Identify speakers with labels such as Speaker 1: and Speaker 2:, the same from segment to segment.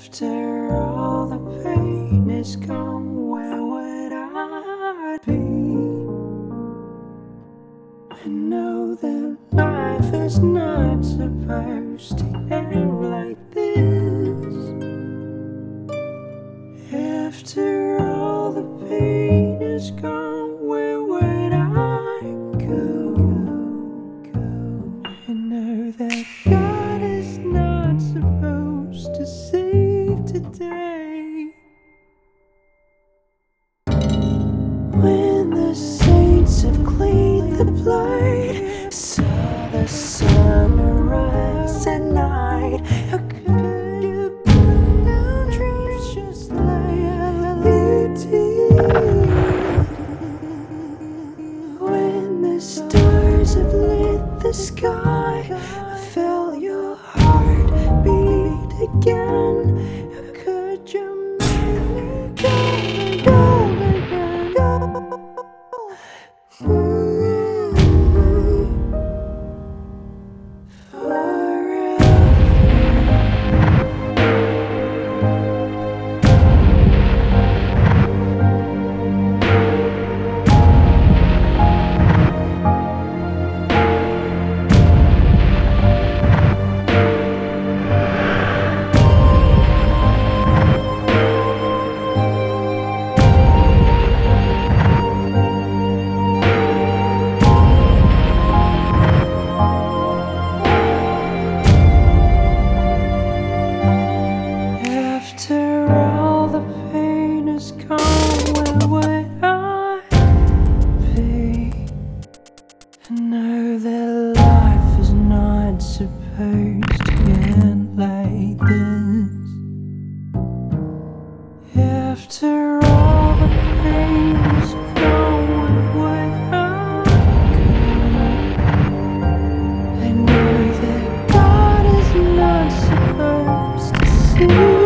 Speaker 1: After all the pain is gone, where would I be? I know that life is not supposed to end like this. After all the pain is gone, where would I go? I know that God is not supposed to save today. When the saints have cleaned the blood, saw the sun rise at night. How could you burn down dreams just like you did? When the stars have lit the sky, I felt your heart beat again. How could you make me go? After all the pain is gone, where would I be? I know that life is not supposed to end like this. After all the pain is gone, where would I go? I know that God is not supposed to see.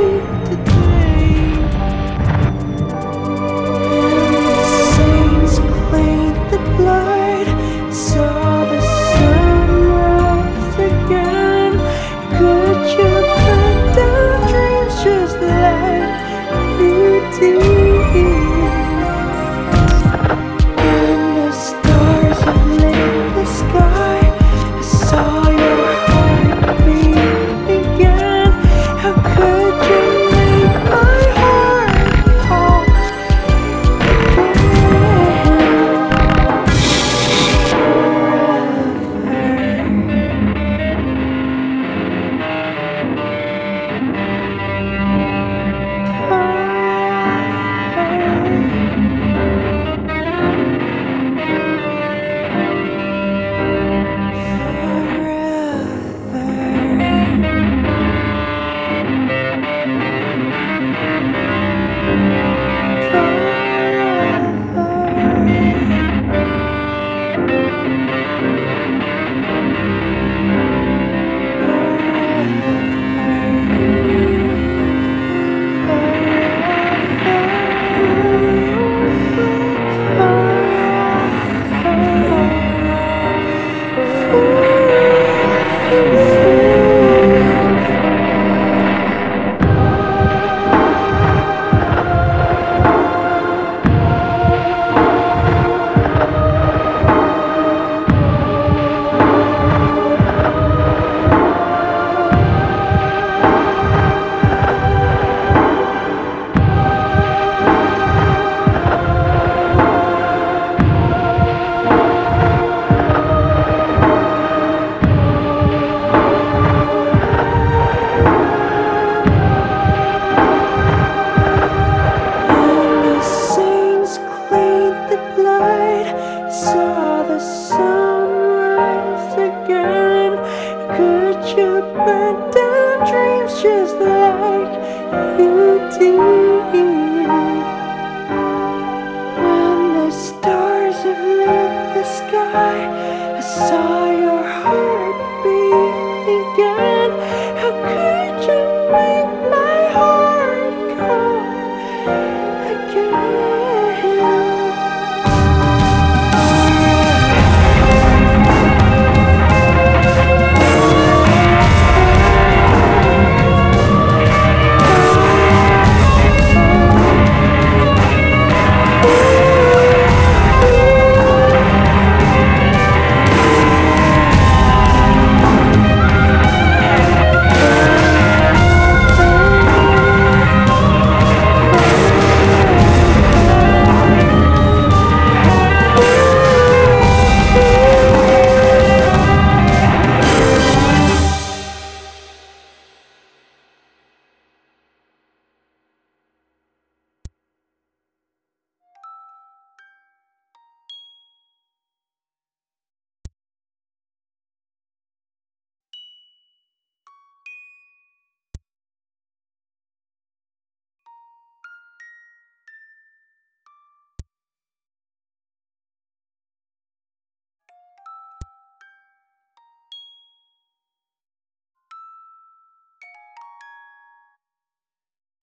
Speaker 1: Saw the sun rise again. Could you burn down dreams just like you did?